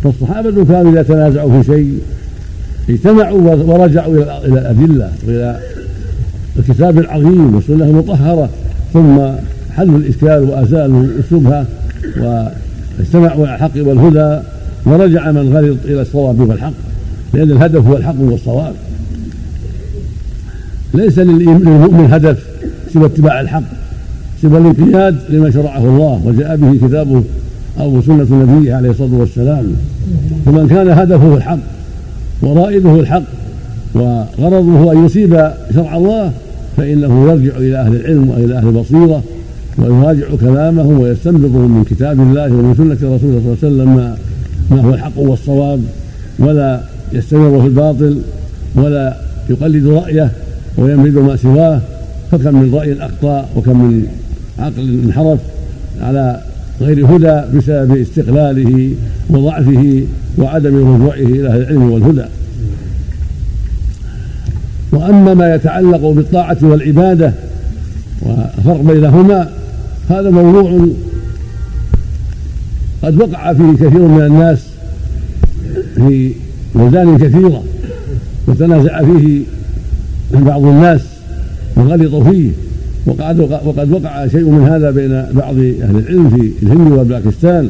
فالصحابة كانوا إذا تنازعوا في شيء اجتمعوا ورجعوا إلى الأدلة وإلى الكتاب العظيم والسنة المطهرة، ثم حلوا الإشكال وأزالوا الشبهة واجتمعوا على الحق والهدى، ورجع من غلط إلى الصواب والحق، لأن الهدف هو الحق والصواب. ليس للمؤمن هدف سوى اتباع الحق، سوى الانقياد لما شرعه الله وجاء به كتابه أو سنة نبيه عليه الصلاة والسلام. فمن كان هدفه الحق ورائده الحق وغرضه أن يصيب شرع الله فإنه يرجع إلى أهل العلم وإلى أهل البصيرة ويراجع كلامهم ويستنبطهم من كتاب الله ومن سنة رسوله صلى الله عليه وسلم ما هو الحق والصواب، ولا يستمر في الباطل ولا يقلد رأيه ويمرد ما سواه. فكم من رأي أخطأ وكم من عقل انحرف على غير هدى بسبب استقلاله وضعفه وعدم رجوعه إلى أهل العلم والهدى. وأما ما يتعلق بالطاعة والعبادة والفرق بينهما هذا موضوع قد وقع فيه كثير من الناس في بلدان كثيرة وتنازع فيه بعض الناس وغلطوا فيه، وقد وقع شيء من هذا بين بعض أهل العلم في الهند وباكستان،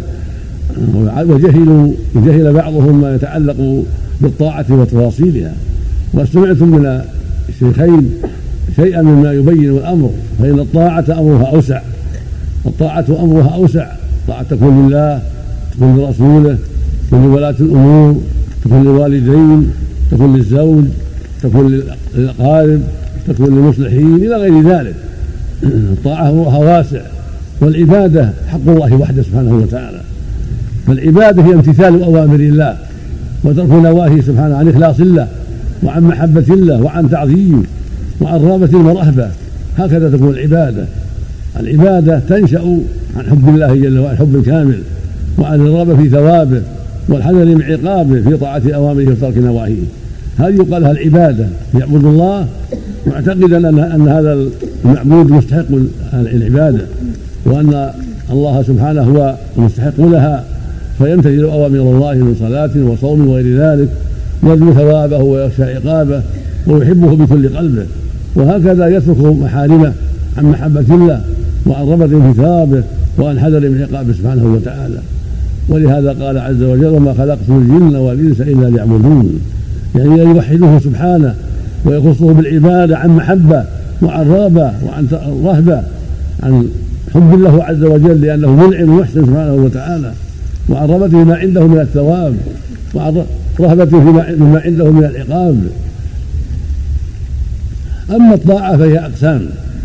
وجهل بعضهم ما يتعلق بالطاعة وتفاصيلها. واستمعتم من الشيخين شيئا مما يبين الأمر، فإن الطاعة أمرها أوسع، الطاعة أمرها أوسع، طاعة تكون لله، تكون لرسوله، تكون لولاة الأمور، تكون للوالدين، تكون للزوج، تكون للأقارب، تكون للمصلحين إلى غير ذلك. الطاعة أمرها واسع. والعبادة حق الله وحده سبحانه وتعالى، فالعبادة هي امتثال أوامر الله وترك نواهيه سبحانه عن إخلاص الله وعن محبة الله وعن تعظيمه وعن رغبة ورهبة. هكذا تكون العبادة. العبادة تنشأ عن حب الله جل وعلا، الحب الكامل، وعن الرغبة في ثوابه والحذر من عقابه في طاعة أوامره وترك نواهيه. هذه يقال لها العبادة، يعبد الله معتقدا أن هذا المعبود مستحق العبادة وأن الله سبحانه هو المستحق لها، فيمتثل أوامر الله من صلاة وصوم وغير ذلك، يرجو ثوابه ويخشى عقابه ويحبه بكل قلبه. وهكذا يترك محارمه عن محبة الله وعن رغبة في ثوابه وعن حذر من عقابه سبحانه وتعالى. ولهذا قال عز وجل: وما خلقت الجن والإنس إلا ليعبدون، يعني يوحده سبحانه ويخصه بالعبادة عن محبة وعن رغبة وعن رهبة، عن حب الله عز وجل لأنه منعم ومحسن سبحانه وتعالى، وعن رغبته ما عنده من الثواب، وعن رهبته فيما عنده من العقاب. أما الطاعة فهي أقسام،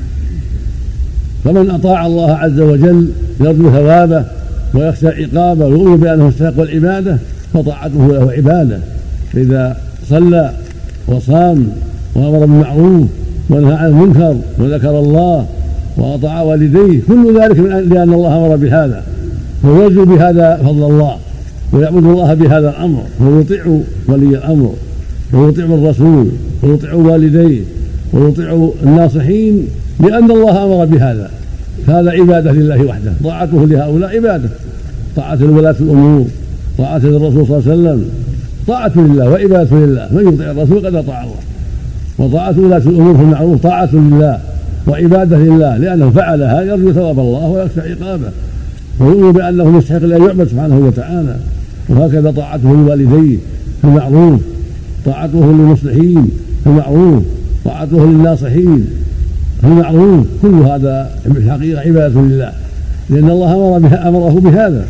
فمن أطاع الله عز وجل يرجو ثوابه ويخشى عقابه ويؤمن بأنه يستحق العبادة فطاعته له عبادة. فإذا صلى وصام وأمر بالمعروف ونهى عن المنكر وذكر الله وأطاع والديه، كل ذلك لأن الله أمر بهذا، ويرجو بهذا فضل الله ويعبد الله بهذا الأمر، ويطيع ولي الأمر ويطيع الرسول ويطيع والديه ويطيع الناصحين لأن الله أمر بهذا. فهذا عبادة لله وحده، طاعته لهؤلاء عبادة، طاعة لولاة الأمور، طاعة للرسول صلى الله عليه وسلم، طاعة لله وعبادة لله. من يطيع الرسول قد أطاع الله، وطاعة ولاة الأمور في المعروف طاعة لله وعبادة لله، لأنه فعلها يرجو ثواب الله ويخشى عقابه ويؤمن بأنه مستحق أن يعبد سبحانه وتعالى. وهكذا طاعته لوالديه في المعروف، طاعته للمصلحين في المعروف، طاعته للناصحين في المعروف، كل هذا في الحقيقة عبادة لله، لأن الله أمره بهذا.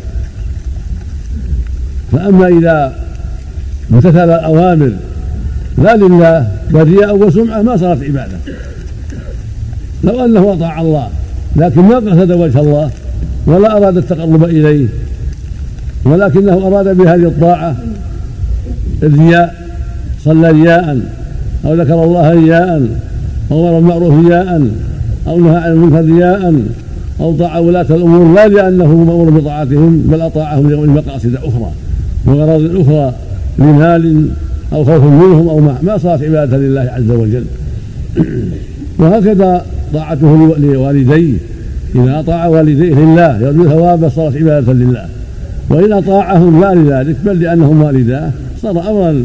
فأما إذا امتثل الأوامر لا لله بل رياء وسمعة ما صارت عبادة. لو أنه أطاع الله لكن ما قصد وجه الله ولا أراد التقرب إليه، ولكنه أراد بهذه الطاعة الرياء، صلى رياء أو ذكر الله رياء أو أمر بالمعروف رياء أو نهى عن المنكر رياء أو طاع ولاة الأمور لا لأنه مأمور بطاعتهم بل أطاعهم لمقاصد أخرى وغرض أخرى لمال أو خوف منهم أو ما صارت عبادة لله عز وجل. وهكذا طاعته لوالديه، إذا أطاع والديه لله يرجو ثوابه صارت عبادة لله، وإن أطاعهم لا لذلك بل لأنهم والداه صار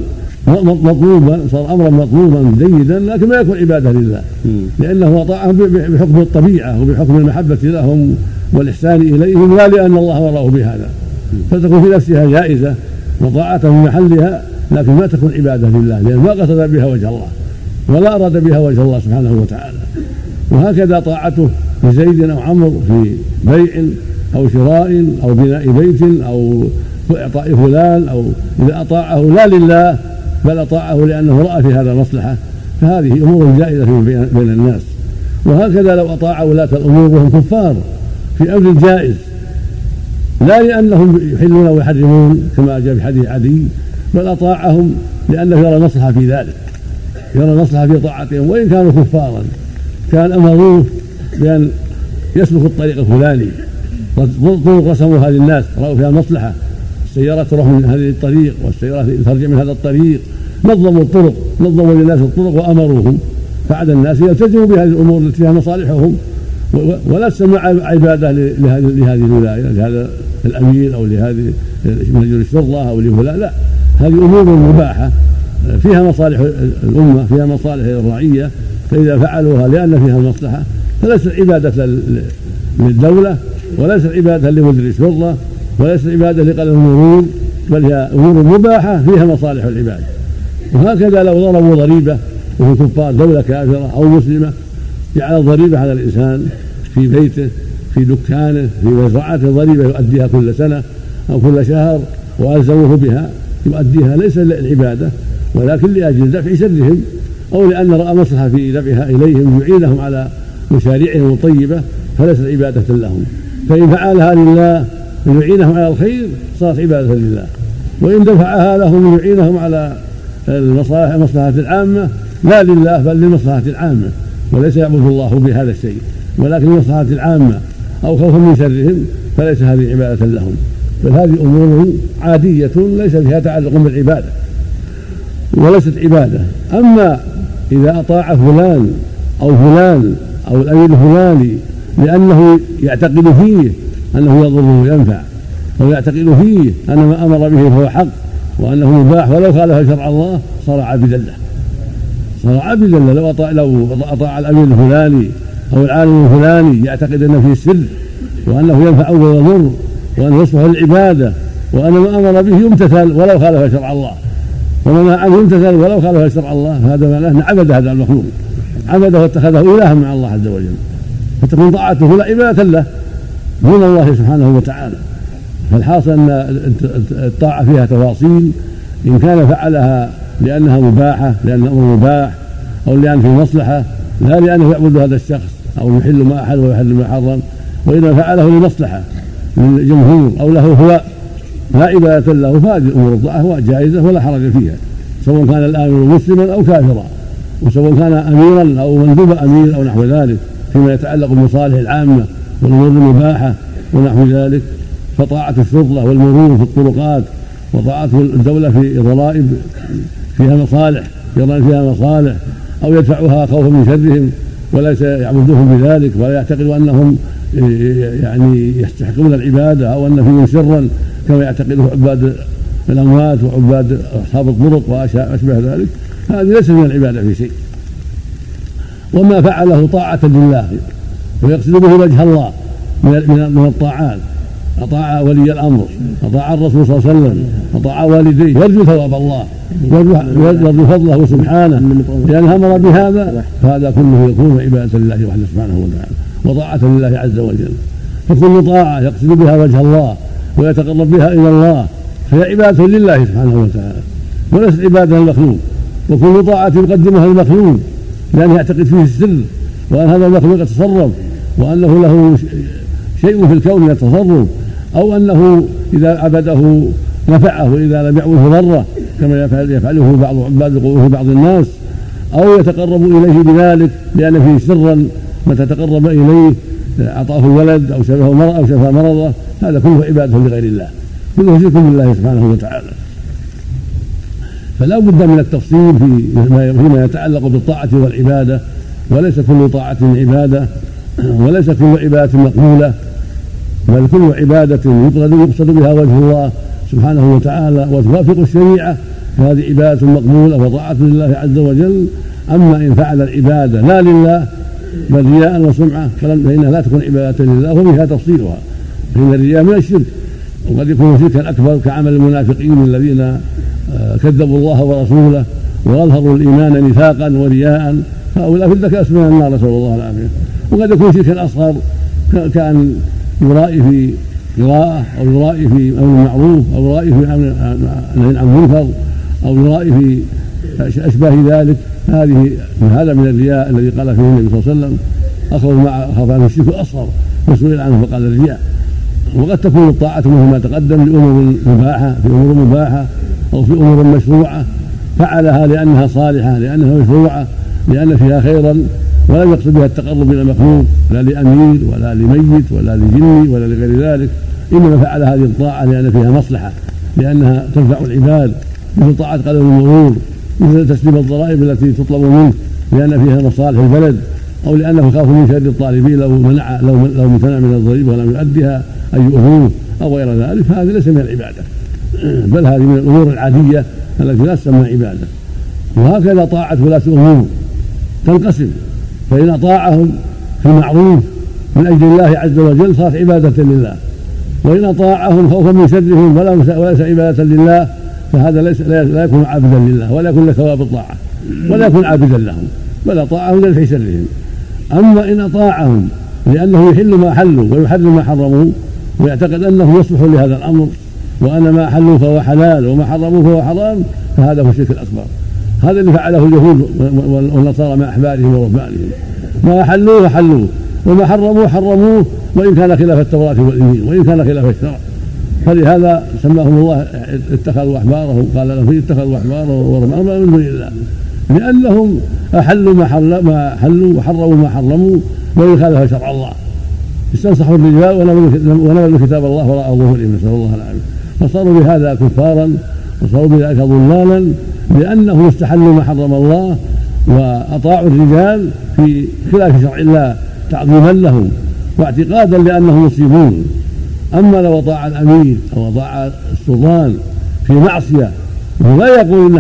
أمرا مطلوبا جيدا، لكن ما يكون عبادة لله، لأنه أطاعهم بحكم الطبيعة وبحكم المحبة لهم والإحسان إليهم، لا لأن الله أمره بهذا، فتكون في نفسها جائزة وطاعة في محلها، لكن ما تكون عبادة لله، لأن ما قصد بها وجه الله ولا أراد بها وجه الله سبحانه وتعالى. وهكذا طاعته لزيد أو عمرو في بيع أو شراء أو بناء بيت أو إعطاء فلان، أو إذا أطاعه لا لله بل أطاعه لأنه رأى في هذا مصلحة، فهذه أمور جائزة بين الناس. وهكذا لو أطاع ولاة الأمور وهم كفار في أمر جائز، لا لأنهم يحلون ويحرمون كما جاء في حديث عدي، بل أطاعهم لأنه يرى مصلحة في ذلك، يرى مصلحة في طاعتهم وإن كانوا كفارا. كان أمروه بأن يسلك الطريق الفلاني، طرق رسموها للناس رأوا فيها مصلحة، السيارة تروح من هذه الطريق والسيارة ترجع من هذا الطريق، نظموا الطرق، نظموا للناس الطرق وأمروهم، فعد الناس يلتزموا بهذه الأمور التي فيها مصالحهم، ولا تسمى عبادة لهذه الولاية، لهذا الأمير أو لهذه مجلس الشرطة أو لفلان، لا، هذه أمور مباحة فيها مصالح الأمة، فيها مصالح الرعية، فإذا فعلوها لأن فيها المصلحة فليست عبادة للدولة، وليست عبادة لمدير الشرطة، وليست عبادة لقلم المرور، بل هي أمور مباحة فيها مصالح العباد. وهكذا لو ضربوا ضريبة وهو كفار دولة كافرة أو مسلمة، جعل الضريبة على الإنسان في بيته في دكانه في مزرعته، ضريبة يؤديها كل سنة أو كل شهر وألزموه بها، يؤديها ليس للعبادة ولكن لأجل دفع شرهم، أو لأن رأى مصلحة في دفعها إليهم يعينهم على مشاريعهم الطيبة، فليست عبادة لهم. فإن فعلها لله ليعينهم على الخير صارت عبادة لله، وإن دفعها لهم ليعينهم على المصلحة العامة لا لله بل للمصلحة العامة، وليس يعبد الله بهذا الشيء ولكن للمصلحة العامة أو خوفا من شرهم، فليس هذه عبادة لهم، بل هذه أمور عادية ليس فيها تعلق بالعبادة وليست عبادة. أما إذا أطاع فلان أو الأمير الفلاني لأنه يعتقد فيه أنه يضر وينفع، أو يعتقد فيه أن ما أمر به فهو حق وأنه مباح ولو خالف شرع الله، صار عابدا له. لو أطاع الأمير الفلاني أو العالم الفلاني يعتقد أنه فيه السر وأنه ينفع ويضر وأنه يصلح للعبادة وأن ما أمر به يمتثل ولو خالف شرع الله، وما نهى عنه يمتثل ولو خالف شرع الله، هذا معناه عبد هذا المخلوق، عبده واتخذه إلها مع الله عز وجل، فتكون طاعته لا عبادة له دون الله سبحانه وتعالى. فالحاصل أن الطاعة فيها تفاصيل، إن كان فعلها لأنها مباحة، لأن الأمر مباح، أو لأن في مصلحة لا لأنه يعبد هذا الشخص أو يحل ما أحل ويحل ما حرم، وإذا فعله لمصلحة للجمهور أو له هو لا عبادة له، فهذه الأمور الطاعة جائزة ولا حرج فيها، سواء كان الآمر مسلما أو كافرا، وسواء كان أميرا أو مندوب أمير أو نحو ذلك فيما يتعلق بمصالح العامة والأمور المباحة ونحو ذلك. فطاعة الشرطة والمرور في الطرقات وطاعة الدولة في ضرائب فيها مصالح، يرى فيها مصالح أو يدفعها خوفا من شرهم وليس يعبدوهم بذلك ولا يعتقدوا أنهم يعني يستحقون العبادة أو أن فيهم سرا كما يعتقده عباد الأموات وعباد أصحاب الطرق وأشبه ذلك، هذه ليس من العبادة في شيء. وما فعله طاعة لله ويقصد به وجه الله من الطاعات، أطاع ولي الأمر، أطاع الرسول صلى الله عليه وسلم، أطاع والديه، يرجو ثواب الله ويرجو فضله سبحانه لأن أمر بهذا، فهذا كله يكون عبادة لله وحده سبحانه وتعالى وطاعة لله عز وجل. فكل طاعة يقصد بها وجه الله ويتقرب بها إلى الله فهي عبادة لله سبحانه وتعالى وليست عبادة للمخلوق. وكل طاعة يقدمها المخلوق لأنه يعتقد فيه السر وأن هذا المخلوق يتصرف وأنه له شيء في الكون يتصرف، أو أنه إذا عبده نفعه وإذا لم يعبده ضره كما يفعله بعض عباد القبور بعض الناس، أو يتقرب إليه بذلك لأن فيه سرا متى تقرب إليه أعطاه الولد أو شفاه مرض أو شفى مرضه، هذا كله عبادة لغير الله، كله شرك بالله سبحانه وتعالى. فلا بد من التفصيل فيما يتعلق بالطاعة والعبادة، وليس كل طاعة عبادة وليس كل عبادة مقبولة، بل كل عبادة يقصد بها وجه الله سبحانه وتعالى وتوافق الشريعة فهذه عبادة مقبولة وطاعة لله عز وجل. أما إن فعل العبادة لا لله بل رياء وسمعة فإنها لا تكون عبادة لله وبها تفصيلها، فإن الرياء من الشرك وقد يكون شركا أكبر كعمل المنافقين الذين كذبوا الله ورسوله وأظهروا الإيمان نفاقا ورياء، هؤلاء في الدكاس من النار نسأل الله العافية. وقد يكون شركا أصغر كأن يرائي في قراءة أو يرائي في أمر معروف أو يرائي في نهي عن منكر أو يرائي في أشباه ذلك. هذا من الرياء الذي قال فيه النبي صلى الله عليه وسلم أخاف عنه الشرك الأصغر فسئل عنه فقال الرياء. وقد تكون الطاعة مثل ما تقدم لأمور مباحة في أمور مباحة أو في أمور مشروعة فعلها لأنها صالحة لأنها مشروعة لأن فيها خيرا ولا يقصد بها التقرب إلى المخلوق لا لأمير ولا لميت ولا لجني ولا لغير ذلك، إنما فعل هذه الطاعة لأن فيها مصلحة لأنها تنفع العباد، مثل طاعة قدم المرور، مثل تسليم الضرائب التي تطلب منه لأن فيها مصالح البلد، أو لأنه خاف من شر الطالبين لو امتنع من الضريبة ولم يؤدها أن يؤذوه أو غير ذلك، فهذه ليس من العبادة بل هذه من الأمور العادية التي لا تسمى عبادة. وهكذا طاعة ولاة الأمور تنقسم، فإن أطاعهم في المعروف من أجل الله عز وجل صارت عبادة لله، وإن أطاعهم خوفا من شرهم وليس عبادة لله فهذا لا يكون عابدا لله ولا يكون له ثواب الطاعة ولا يكون عابدا لهم بل أطاعهم لدفع شرهم. أما إن أطاعهم لأنه يحل ما حلوا ويحرم ما حرموا ويعتقد أنه يصلح لهذا الأمر وأن ما حلوا فهو حلال وما حرموا فهو حرام فهذا هو الشرك الأكبر. هذا اللي فعله اليهود والنصارى مع أحبارهم ورهبانهم، ما حلوه حلوه وما حرموه وإن كان خلاف التوراة والإنجيل وإن كان خلاف الشرع، فلهذا سماهم الله اتخذوا أحبارهم قال لهم اتخذوا أحبارهم ورهبانهم من دون الله لأنهم أحلوا ما حلوا وحرموا ما حرموا وإن خالف شرع الله، استنصحوا الرجال ونبذوا كتاب الله وراء ظهورهم نسأل الله العافية، فصاروا بهذا كفارا وصاروا بذلك ضلالا لأنهم استحلوا ما حرم الله وأطاعوا الرجال في خلاف شرع الله تعظيما لهم واعتقادا لأنهم مصيبون. أما لو أطاع الأمير أو أطاع السلطان في معصية وهو لا يقول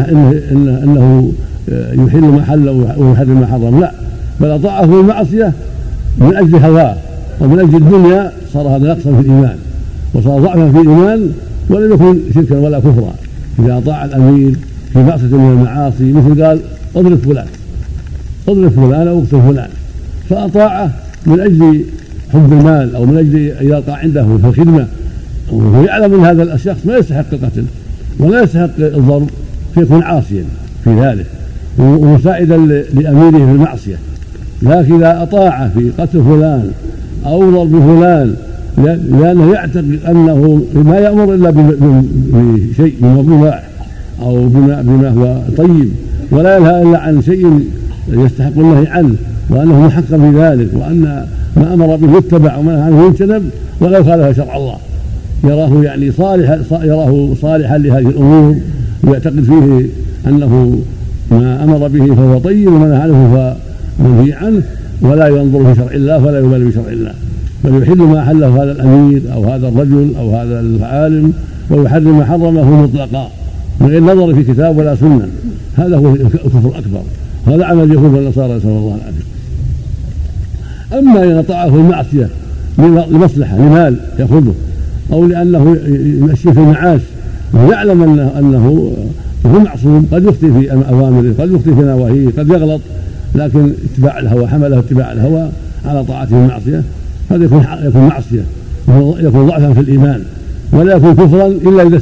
إنه يحل ما حل ويحرم ما حرم، لا بل أطاعه في المعصية من أجل هواه ومن أجل الدنيا صار هذا نقصا في الإيمان وصار ضعفا في الإيمان ولم يكن شركا ولا كفرا. إذا أطاع الأمير في معصية من المعاصي مثل قال اضرب فلان أو اقتل فلان فأطاعه من أجل حب المال أو من أجل أن يلقى عنده في الخدمة وهو يعلم أن هذا الشخص ما يستحق القتل ولا يستحق الضرب فيكون عاصيا في ذلك ومساعدا لأميره في المعصية. لكن إذا أطاع في قتل فلان أو ضرب فلان لأنه يعتقد أنه ما يأمر إلا بشيء مباح أو بما هو طيب ولا ينهى إلا عن شيء يستحق النهي عنه وأنه محق في ذلك وأن ما أمر به يتبع وما نهى عنه يجتنب ولو خالف شرع الله، يراه يعني صالحا لهذه الأمور ويعتقد فيه أنه ما أمر به فهو طيب وما نهى عنه فهو منهي عنه ولا ينظر في شرع الله ولا يبالي بشرع الله، بل يحل ما حله هذا الأمير أو هذا الرجل أو هذا العالم ويحرم ما حرمه مطلقا من غير نظر في كتاب ولا سنة. هذا هو الكفر الأكبر، هذا عمل اليهود والنصارى نسأل الله العافية. أما إن أطاعه المعصية لمصلحة لمال يأخذه أو لأنه يمشي في المعاش ويعلم أنه هو معصوم قد يخطئ في أوامره قد يخطئ في نواهيه قد يغلط، لكن اتباع الهوى حمله اتباع الهوى على طاعته المعصية هذا يكون معصية ويكون ضعفا في الإيمان ولا يكون كفرا إلا إذا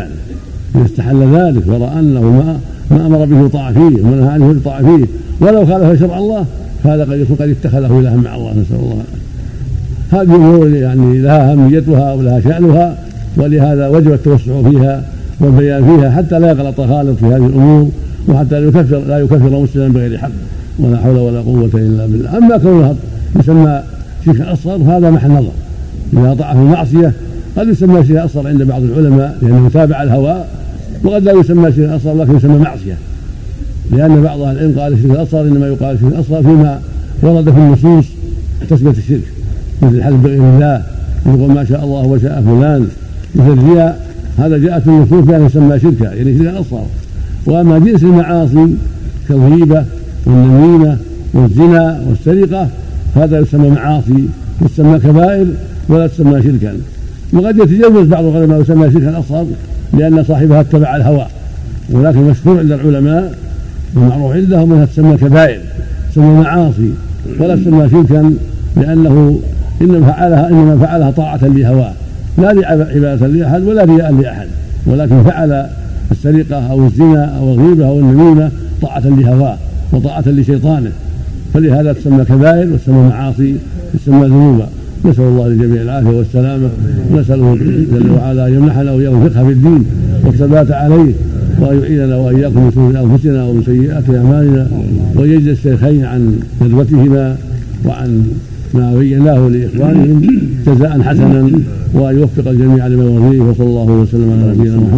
استحل ذلك ورأى أنه ما أمر به طاع فيه وما نهى عنه طاع فيه ولو خالف شرع الله فهذا قد يكون قد اتخذه إلها مع الله نسأل الله. هذه أمور يعني لها أهميتها ولها شأنها ولهذا وجب التوسع فيها والبيان فيها حتى لا يغلط خالط في هذه الأمور وحتى لا يكفر مسلما بغير حق ولا حول ولا قوة إلا بالله. أما كونها يسمى شركا أصغر هذا محل نظر، إذا أطاع في المعصية قد يسمى شركا أصغر عند بعض العلماء لأنه تابع الهوى وقد لا يسمى شركا أصغر لكن يسمى معصية، لأن بعض العلم قال الشرك الأصغر إنما يقال الشرك الأصغر فيما ورد في النصوص تسمية الشرك مثل الحلف بغير الله يقول ما شاء الله وشاء فلان. مثل الرياء هذا جاءت النصوص بأن يسمى شركا، يعني شركا أصغر. وأما جنس المعاصي كالغيبة والنميمة والزنا والسرقة هذا يسمى معاصي، يسمى كبائر ولا تسمى شركا. وقد يتجوز بعض العلماء يسمى شركا أصغر لأن صاحبها اتبع الهوى، ولكن مشهور عند العلماء والمعروف عندهم أنها تسمى كبائر، تسمى معاصي ولا تسمى شركا، لأنه إنما فعلها طاعة لهواه لا لعبادة لأحد ولا رياء لأحد، ولكن فعل السرقة أو الزنا أو الغيبة أو النميمة طاعة لهواه وطاعة لشيطانه، فلهذا تسمى كبائر وتسمى معاصي وتسمى ذنوبا. نسأل الله للجميع العافية والسلامة، ونسأله جل وعلا أن يمنحنا وإياكم الفقه في الدين والثبات عليه، وأن يعيننا وإياكم من شرور أنفسنا ومن سيئات أعمالنا، وأن يجزي الشيخين عن ندوتهما وعن ما بيناه لإخوانهم جزاء حسنا، وأن يوفق الجميع لما يرضيه. وصلى الله وسلم على نبينا محمد.